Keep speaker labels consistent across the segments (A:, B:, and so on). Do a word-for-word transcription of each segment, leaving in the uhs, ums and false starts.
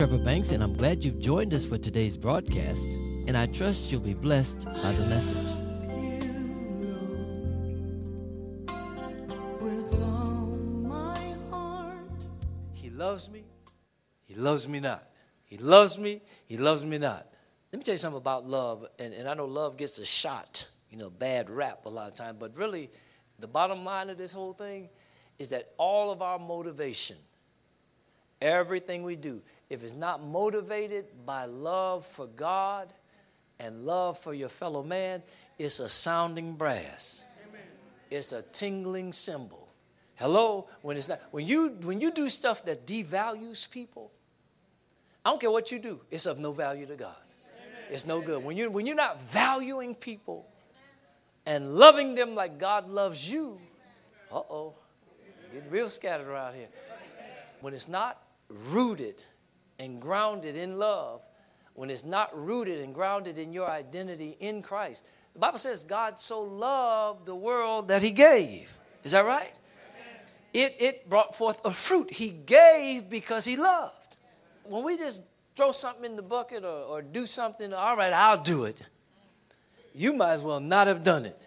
A: Trevor Banks, and I'm glad you've joined us for today's broadcast, and I trust you'll be blessed by the message.
B: He loves me. He loves me not. He loves me. He loves me not. Let me tell you something about love, and, and I know love gets a shot, you know, bad rap a lot of times, but really the bottom line of this whole thing is that all of our motivation, everything we do, if it's not motivated by love for God and love for your fellow man, it's a sounding brass. Amen. It's a tingling cymbal. Hello? When it's not, when you when you do stuff that devalues people, I don't care what you do, it's of no value to God. Amen. It's no good. When you when you're not valuing people and loving them like God loves you, uh-oh, getting real scattered around here. When it's not rooted and grounded in love, when it's not rooted and grounded in your identity in Christ. The Bible says God so loved the world that he gave. Is that right? It, it brought forth a fruit. He gave because he loved. When we just throw something in the bucket or, or do something, all right, I'll do it. You might as well not have done it.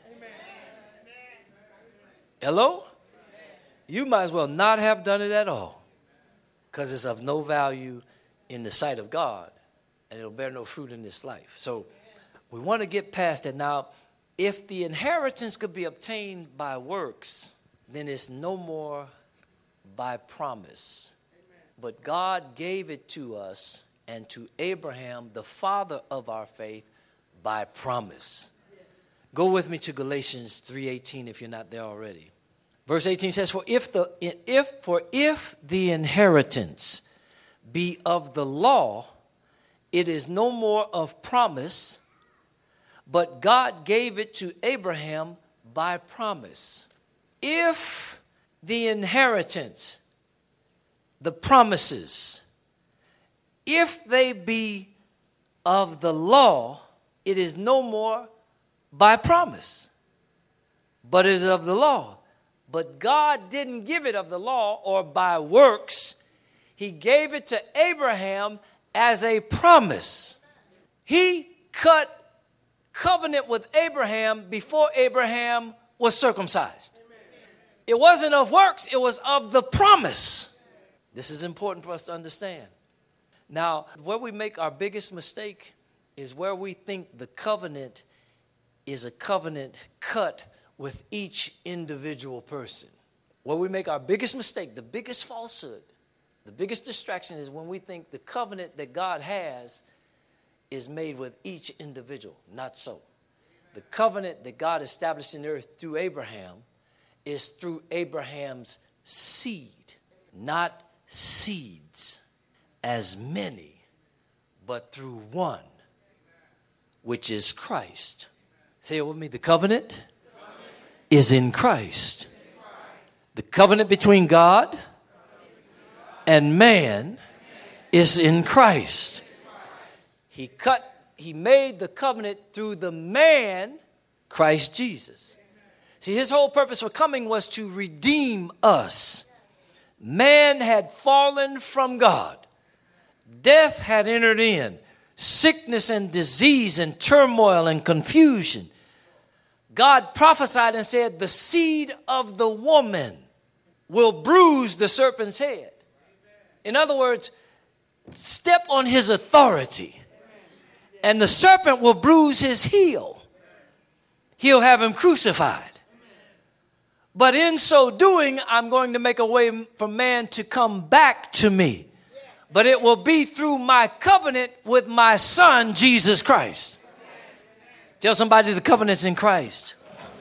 B: Hello? You might as well not have done it at all, because it's of no value in the sight of God, and it'll bear no fruit in this life. So we want to get past that. Now, if the inheritance could be obtained by works, then it's no more by promise. But God gave it to us and to Abraham, the father of our faith, by promise. Go with me to Galatians three eighteen if you're not there already. Verse eighteen says, For if the if for if the inheritance be of the law, it is no more of promise, but God gave it to Abraham by promise. If the inheritance, the promises, if they be of the law, it is no more by promise, but it is of the law. But God didn't give it of the law or by works. He gave it to Abraham as a promise. He cut covenant with Abraham before Abraham was circumcised. It wasn't of works, it was of the promise. This is important for us to understand. Now, where we make our biggest mistake is where we think the covenant is a covenant cut with each individual person. Where we make our biggest mistake, the biggest falsehood, the biggest distraction is when we think the covenant that God has is made with each individual. Not so. The covenant that God established in the earth through Abraham is through Abraham's seed, not seeds as many, but through one, which is Christ. Say it with me. The covenant is in Christ. The covenant between God and man is in Christ. He cut, he made the covenant through the man, Christ Jesus. See, his whole purpose for coming was to redeem us. Man had fallen from God. Death had entered in. Sickness and disease and turmoil and confusion. God prophesied and said, the seed of the woman will bruise the serpent's head. In other words, step on his authority, and the serpent will bruise his heel. He'll have him crucified. But in so doing, I'm going to make a way for man to come back to me. But it will be through my covenant with my son, Jesus Christ. Tell somebody the covenant's in Christ.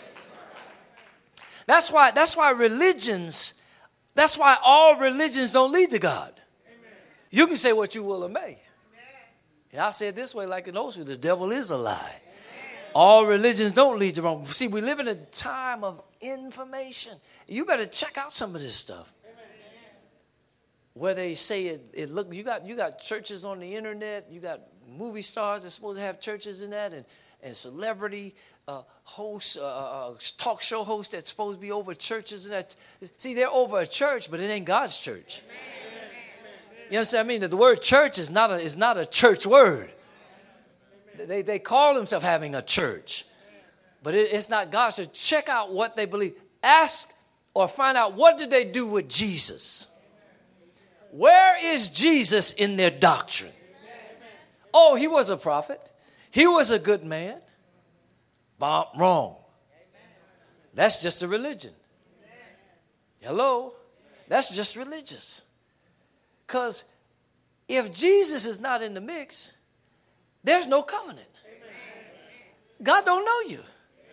B: That's why, that's why religions, that's why all religions don't lead to God. You can say what you will or may. And I'll say it this way like in old school, the devil is a lie. All religions don't lead to wrong. See, we live in a time of information. You better check out some of this stuff. Where they say it, it look, you got you got churches on the internet, you got movie stars that's supposed to have churches in that, and, and celebrity uh, hosts, uh, uh, talk show hosts that's supposed to be over churches and that. See, they're over a church, but it ain't God's church. You understand what I mean? The word church is not a, is not a church word. They, they call themselves having a church. But it, it's not God. So check out what they believe. Ask or find out what did they do with Jesus. Where is Jesus in their doctrine? Oh, he was a prophet. He was a good man. Bomb, wrong. That's just a religion. Hello? That's just religious. Because if Jesus is not in the mix, there's no covenant. God don't know you.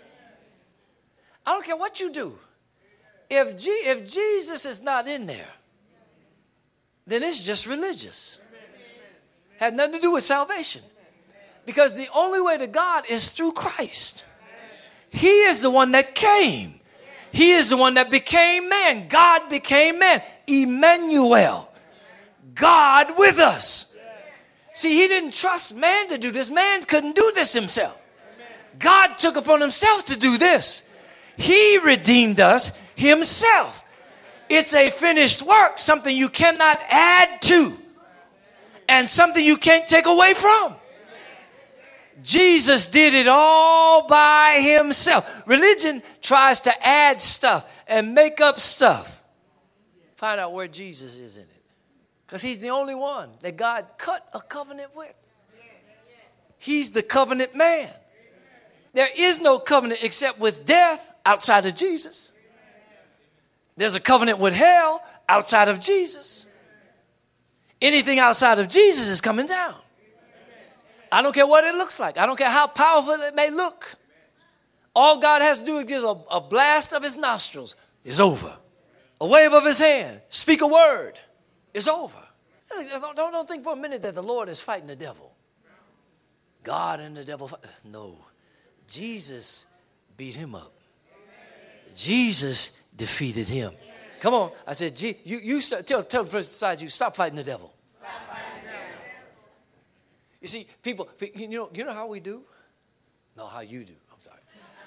B: I don't care what you do. If, G, if Jesus is not in there, then it's just religious. Had nothing to do with salvation. Because the only way to God is through Christ. He is the one that came. He is the one that became man. God became man. Emmanuel. God with us. See, he didn't trust man to do this. Man couldn't do this himself. God took upon himself to do this. He redeemed us himself. It's a finished work, something you cannot add to, and something you can't take away from. Jesus did it all by himself. Religion tries to add stuff and make up stuff. Find out where Jesus is in it. Because he's the only one that God cut a covenant with. He's the covenant man. There is no covenant except with death outside of Jesus. There's a covenant with hell outside of Jesus. Anything outside of Jesus is coming down. I don't care what it looks like. I don't care how powerful it may look. All God has to do is give a, a blast of his nostrils. It's over. A wave of his hand. Speak a word. It's over. Don't, don't, don't think for a minute that the Lord is fighting the devil. God and the devil. Fight. No. Jesus beat him up. Jesus defeated him. Come on. I said, you, you tell, tell the person beside you, stop fighting the devil. Stop fighting the devil. You see, people, you know, you know how we do? No, how you do. I'm sorry.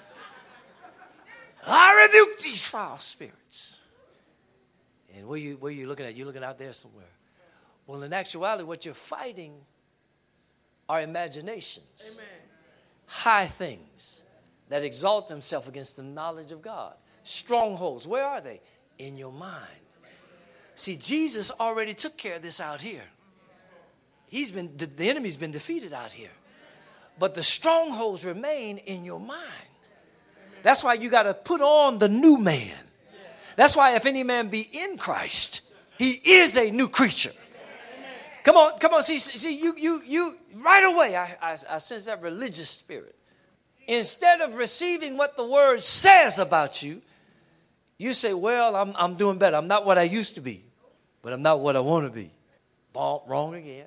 B: I rebuke these foul spirits. And where you where you looking at? You're looking out there somewhere. Well, in actuality, what you're fighting are imaginations. Amen. High things that exalt themselves against the knowledge of God. Strongholds. Where are they? In your mind. See, Jesus already took care of this out here. He's been, the enemy's been defeated out here. But the strongholds remain in your mind. That's why you got to put on the new man. That's why if any man be in Christ, he is a new creature. Come on, come on. See, see you, you, you, right away, I, I, I sense that religious spirit. Instead of receiving what the word says about you, you say, well, I'm, I'm doing better. I'm not what I used to be, but I'm not what I want to be. Wrong again.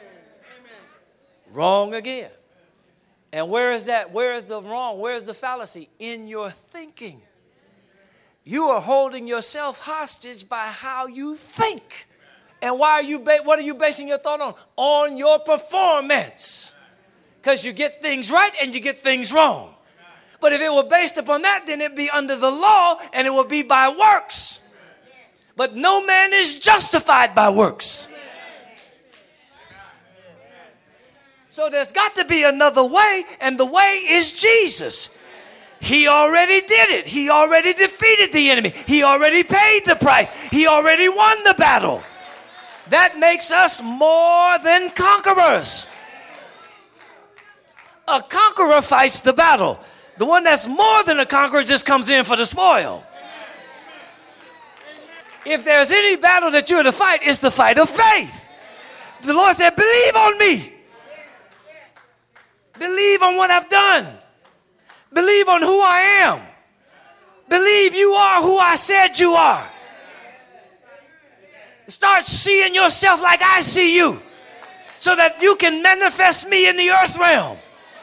B: Wrong again. And where is that? Where is the wrong? Where is the fallacy? In your thinking. You are holding yourself hostage by how you think. And why are you? Ba- what are you basing your thought on? On your performance. Because you get things right and you get things wrong. But if it were based upon that, then it'd be under the law and it would be by works. But no man is justified by works. So there's got to be another way, and the way is Jesus. He already did it. He already defeated the enemy. He already paid the price. He already won the battle. That makes us more than conquerors. A conqueror fights the battle. The one that's more than a conqueror just comes in for the spoil. If there's any battle that you're to fight, it's the fight of faith. The Lord said, believe on me. Believe on what I've done. Believe on who I am. Believe you are who I said you are. Start seeing yourself like I see you, so that you can manifest me in the earth realm.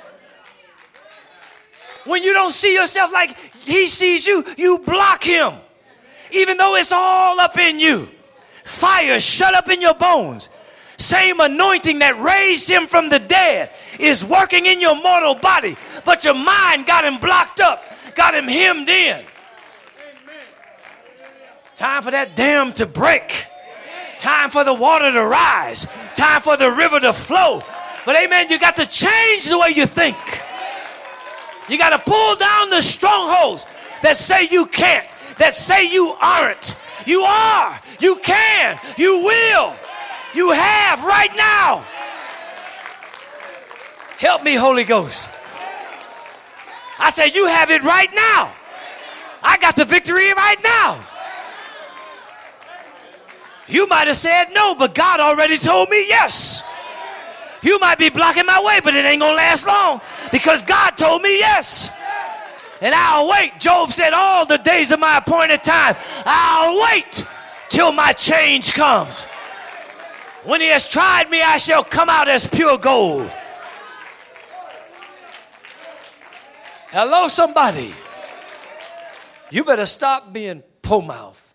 B: When you don't see yourself like he sees you, you block him, even though it's all up in you. Fire shut up in your bones. Same anointing that raised him from the dead is working in your mortal body, but your mind got him blocked up, got him hemmed in. Time for that dam to break. Time for the water to rise. Time for the river to flow. But amen, you got to change the way you think. You got to pull down the strongholds that say you can't, that say you aren't. You are, you can, you will, you have right now. Help me, Holy Ghost. I said, you have it right now. I got the victory right now. You might have said no, but God already told me yes. You might be blocking my way, but it ain't gonna last long because God told me yes. And I'll wait. Job said, all the days of my appointed time, I'll wait till my change comes. When he has tried me, I shall come out as pure gold. Hello, somebody. You better stop being po-mouth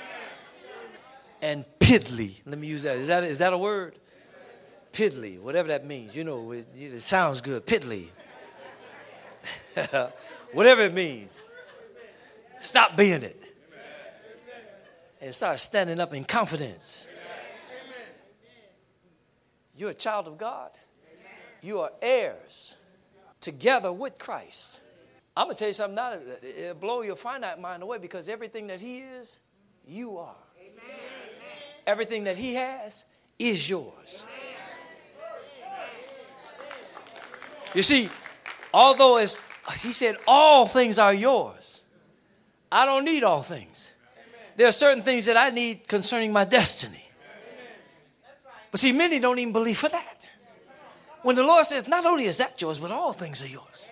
B: and piddly. Let me use that. Is that, is that a word? Piddly, whatever that means. You know, it, it sounds good. Piddly. Whatever it means. Stop being it. And start standing up in confidence. You're a child of God. You are heirs together with Christ. I'm going to tell you something now. It'll blow your finite mind away because everything that he is, you are. Everything that he has is yours. You see, although it's, he said all things are yours, I don't need all things. There are certain things that I need concerning my destiny. But see, many don't even believe for that. When the Lord says, not only is that yours, but all things are yours.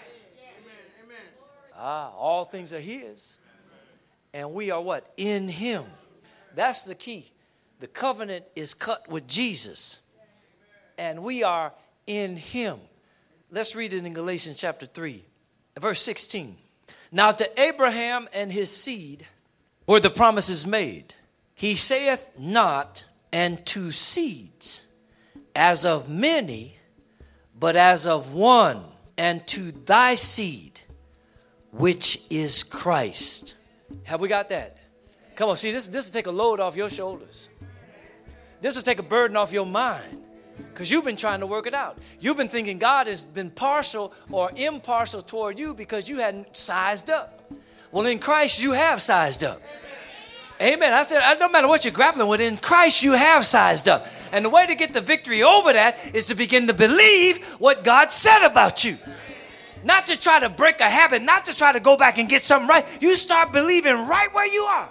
B: Ah, all things are his. And we are what? In him. That's the key. The covenant is cut with Jesus. And we are in him. Let's read it in Galatians chapter three, verse sixteen. Now to Abraham and his seed were the promises made. He saith not, and to seeds, as of many, but as of one, and to thy seed, which is Christ. Have we got that? Come on, see, this, this will take a load off your shoulders. This will take a burden off your mind. Because you've been trying to work it out. You've been thinking God has been partial or impartial toward you because you hadn't sized up. Well, in Christ, you have sized up. Amen. I said, it don't matter what you're grappling with. In Christ, you have sized up. And the way to get the victory over that is to begin to believe what God said about you. Not to try to break a habit, not to try to go back and get something right. You start believing right where you are.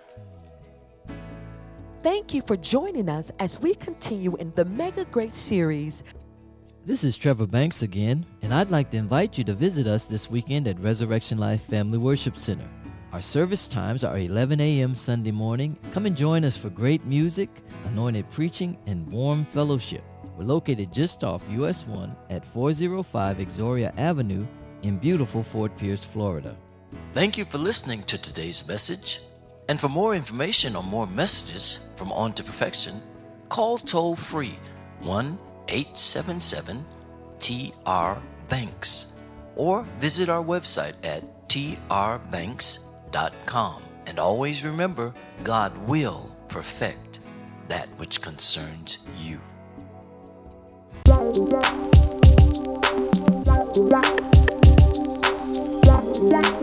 C: Thank you for joining us as we continue in the Mega Great series.
A: This is Trevor Banks again, and I'd like to invite you to visit us this weekend at Resurrection Life Family Worship Center. Our service times are eleven a.m. Sunday morning. Come and join us for great music, anointed preaching, and warm fellowship. We're located just off U S one at four oh five Exoria Avenue in beautiful Fort Pierce, Florida.
D: Thank you for listening to today's message. And for more information on more messages from On to Perfection, call toll-free one eight seven seven T R Banks or visit our website at T R banks dot com. And always remember, God will perfect that which concerns you.
E: Right.